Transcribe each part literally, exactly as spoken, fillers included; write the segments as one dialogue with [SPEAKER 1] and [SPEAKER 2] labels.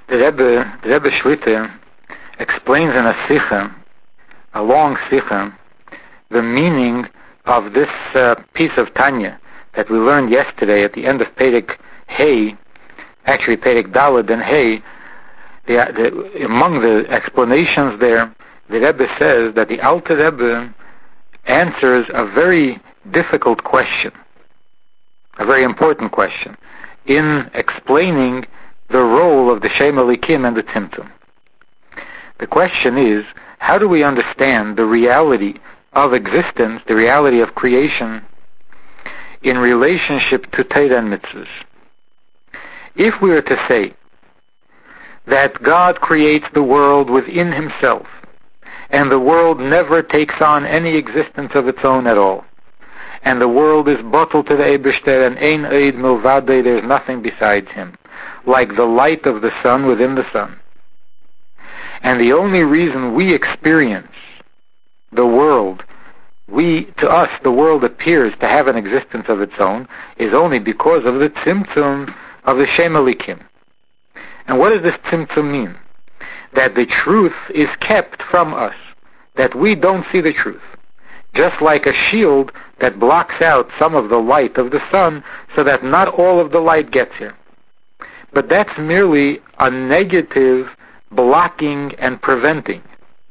[SPEAKER 1] The Rebbe, the Rebbe Schlitter explains in a Sikha, a long Sikha, the meaning of this uh, piece of Tanya that we learned yesterday at the end of Perek Hey, actually Perek Daled and Hey. The, the, among the explanations there, the Rebbe says that the Alter Rebbe answers a very difficult question, a very important question, in explaining the role of the Shem Elikim and the Tzimtzum. The question is, how do we understand the reality of existence, the reality of creation, in relationship to Torah and mitzvahs? If we were to say that God creates the world within himself, and the world never takes on any existence of its own at all, and the world is bottled to the Eibishter, and ein eid milvadei, there's nothing besides him, like the light of the sun within the sun. And the only reason we experience the world, we, to us, the world appears to have an existence of its own, is only because of the tzimtzum of the Shem Elikim. And what does this tzimtzum mean? That the truth is kept from us, that we don't see the truth. Just like a shield that blocks out some of the light of the sun so that not all of the light gets here. But that's merely a negative blocking and preventing.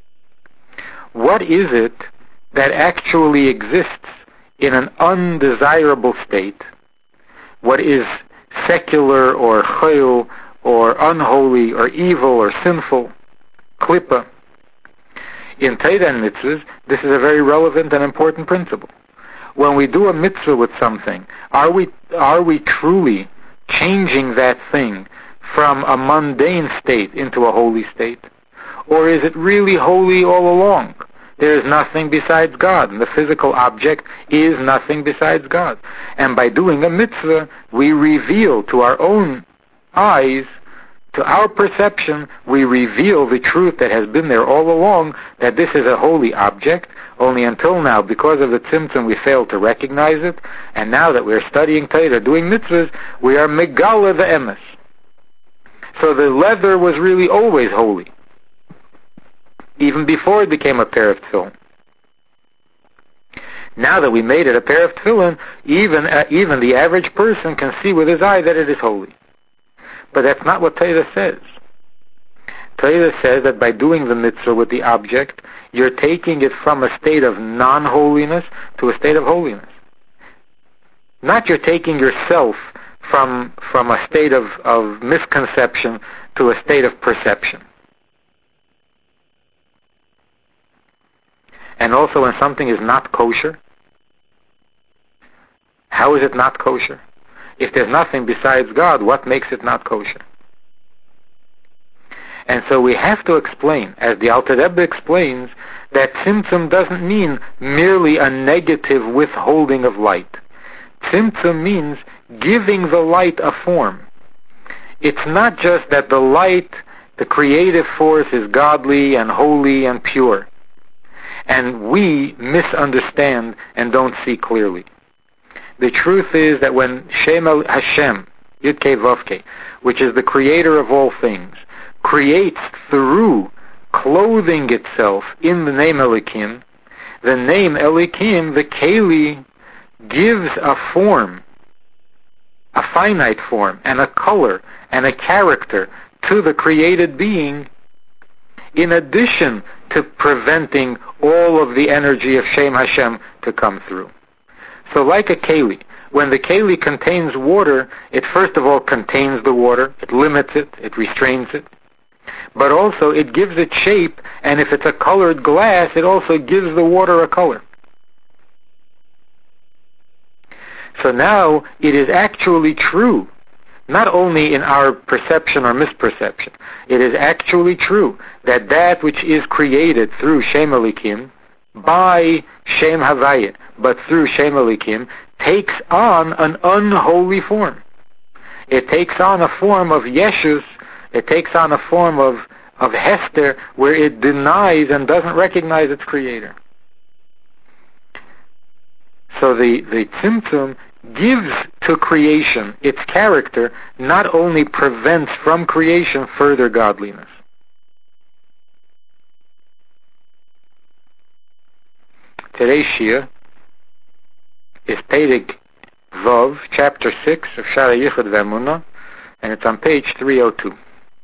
[SPEAKER 1] What is it that actually exists in an undesirable state? What is secular or chayil or unholy or evil or sinful? Klippa. In Torah and mitzvahs, this is a very relevant and important principle. When we do a mitzvah with something, are we are we truly changing that thing from a mundane state into a holy state? Or is it really holy all along? There is nothing besides God, and the physical object is nothing besides God. And by doing a mitzvah, we reveal to our own eyes, to our perception, we reveal the truth that has been there all along, that this is a holy object. Only until now, because of the tzimtzum, we failed to recognize it, and now that we're studying Torah, doing mitzvahs, we are megala the emes. So the leather was really always holy, even before it became a pair of tefillin. Now that we made it a pair of tefillin, even uh, even the average person can see with his eye that it is holy. But that's not what Torah says. Torah says that by doing the mitzvah with the object, you're taking it from a state of non-holiness to a state of holiness. Not you're taking yourself from from a state of, of misconception to a state of perception. And also when something is not kosher, how is it not kosher? If there's nothing besides God, what makes it not kosher? And so we have to explain, as the Alter Rebbe explains, that tzimtzum doesn't mean merely a negative withholding of light. Tzimtzum means giving the light a form. It's not just that the light, the creative force, is godly and holy and pure, and we misunderstand and don't see clearly. The truth is that when Shem Hashem, Yud-Kei Vav-Kei, which is the creator of all things, creates through clothing itself in the name Elikim, the name Elikim, the Keli, gives a form, a finite form, and a color, and a character to the created being, in addition to preventing all of the energy of Shem Hashem to come through. So like a keli, when the keli contains water, it first of all contains the water, it limits it, it restrains it, but also it gives it shape, and if it's a colored glass, it also gives the water a color. So now it is actually true, not only in our perception or misperception, it is actually true that that which is created through Shem Elikim, by Shem Havayit, but through Shem Elikim, takes on an unholy form. It takes on a form of Yeshus, it takes on a form of, of Hester, where it denies and doesn't recognize its creator. So the, the Tzimtzum gives to creation its character not only prevents from creation further godliness. Today's Shir is Perek Vav, chapter six of Shara Yichud V'Emunah, and it's on page three oh two.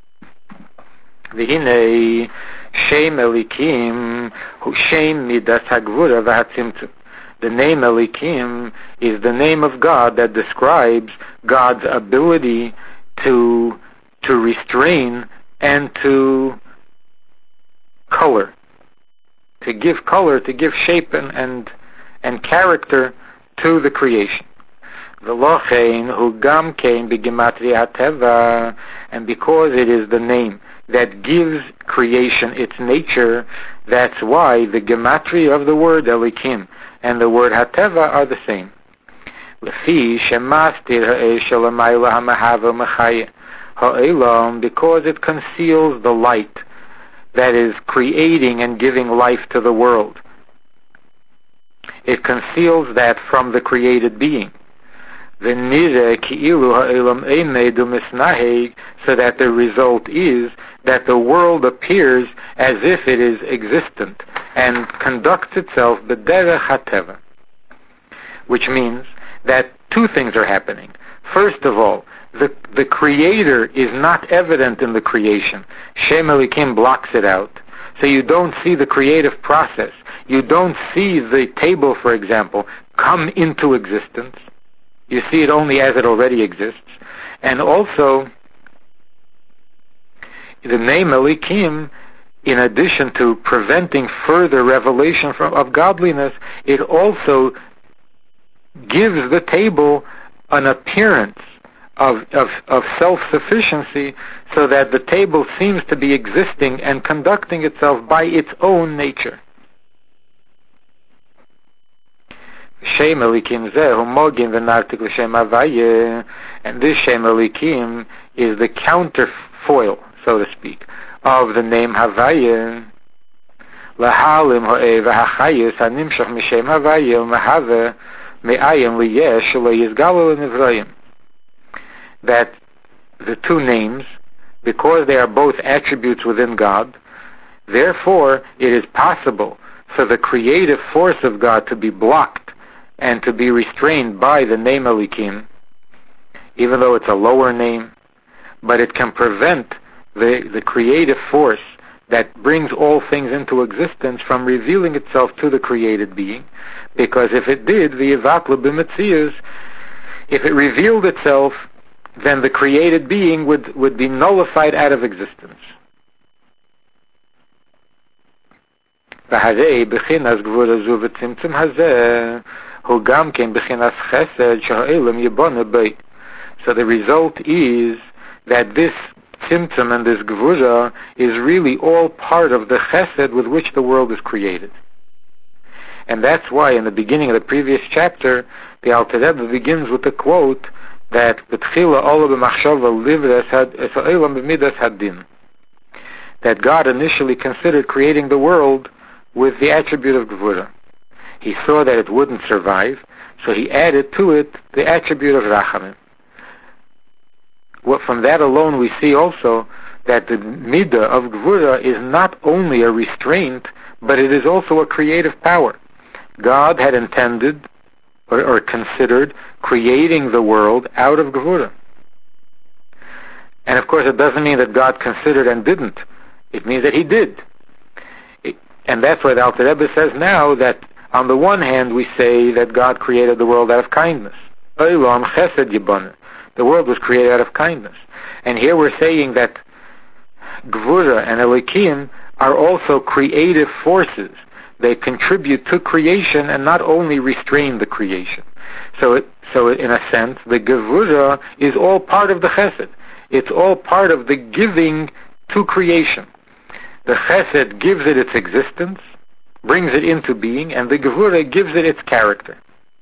[SPEAKER 1] V'hinei Shem Elikim Hu Shem Midas Hagvura V'Hatzimtzum. The name Elikim is the name of God that describes God's ability to to restrain and to color, to give color, to give shape and and, and character to the creation. V'lochein hu gam kein b'gematria hateva, and because it is the name that gives creation its nature, that's why the gematria of the word Elikim and the word hateva are the same. Lefi shemastir ha'esh shalamayla hamahava mechaya ha'elam, because it conceals the light that is creating and giving life to the world. It conceals that from the created being. So that the result is that the world appears as if it is existent and conducts itself b'derech hateva, which means that two things are happening. First of all, the the creator is not evident in the creation. Shem Elikim blocks it out, so you don't see the creative process. You don't see the table, for example, come into existence. You see it only as it already exists. And also, the name Elikim, in addition to preventing further revelation from, of godliness, it also gives the table an appearance of, of, of self-sufficiency, so that the table seems to be existing and conducting itself by its own nature. Shem Elikim zeh hu mogin v'nartik l'shem havaya, and this Shem Elikim is the counterfoil, so to speak, of the name Havaya. Lahalim ho'eh v'hachayis hanimshach m'shem Havaya u'mehave me'ayim liyesh lo yizgalu l'nivrayim. That the two names, because they are both attributes within God, therefore it is possible for the creative force of God to be blocked and to be restrained by the name Elikim, even though it's a lower name, but it can prevent the, the creative force that brings all things into existence from revealing itself to the created being, because if it did, the Yivatlu b'metzius, if it revealed itself, then the created being would, would be nullified out of existence. V'harei b'chinas gvura zu v'tzimtzum hazeh hu gam kein b'chinas chesed she'ha'elam yibona b'ei. So the result is that this tzimtzum and this gvura is really all part of the chesed with which the world is created. And that's why in the beginning of the previous chapter, the Alter Rebbe begins with the quote that b'tchila ola b'machshava livres had es ha'elam b'midas hadin, that God initially considered creating the world with the attribute of gvura. He saw that it wouldn't survive, so he added to it the attribute of rachamim. Well, from that alone we see also that the midah of gvura is not only a restraint, but it is also a creative power. God had intended or, or considered creating the world out of gvura. And of course it doesn't mean that God considered and didn't. It means that he did. It, and that's why the Alter Rebbe says now that on the one hand we say that God created the world out of kindness. Olam chesed yibana. The world was created out of kindness. And here we're saying that gvura and elikim are also creative forces. They contribute to creation and not only restrain the creation. So, it, so in a sense, the gevura is all part of the chesed. It's all part of the giving to creation. The chesed gives it its existence, brings it into being, and the gevura gives it its character.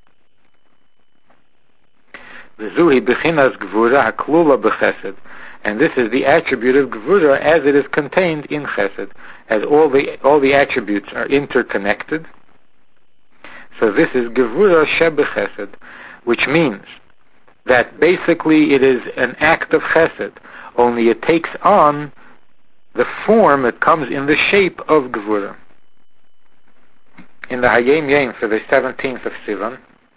[SPEAKER 1] V'zuhi b'chinas gevura haklula b'chesed. And this is the attribute of gevura as it is contained in chesed, as all the all the attributes are interconnected. So this is gevura shebechesed, which means that basically it is an act of chesed, only it takes on the form, it comes in the shape of Gevura. In the Hayom Yom for the seventeenth of Sivan,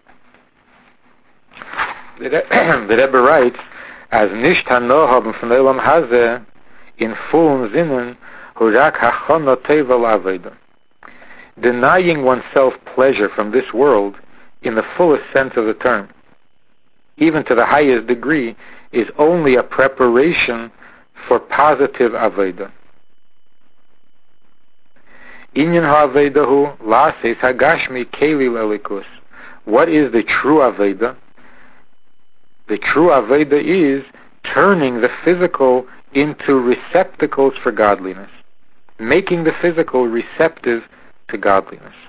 [SPEAKER 1] the Rebbe writes, as nicht hanoham von Olam Hazeh in vollen Sinnen hurak hachana teva l'aveda. Denying oneself pleasure from this world in the fullest sense of the term, even to the highest degree, is only a preparation for positive aveda. Inyan ha'avedahu la'ases hagashmi keli l'elikus. What is the true aveda? The true aveda is turning the physical into receptacles for godliness, making the physical receptive to godliness.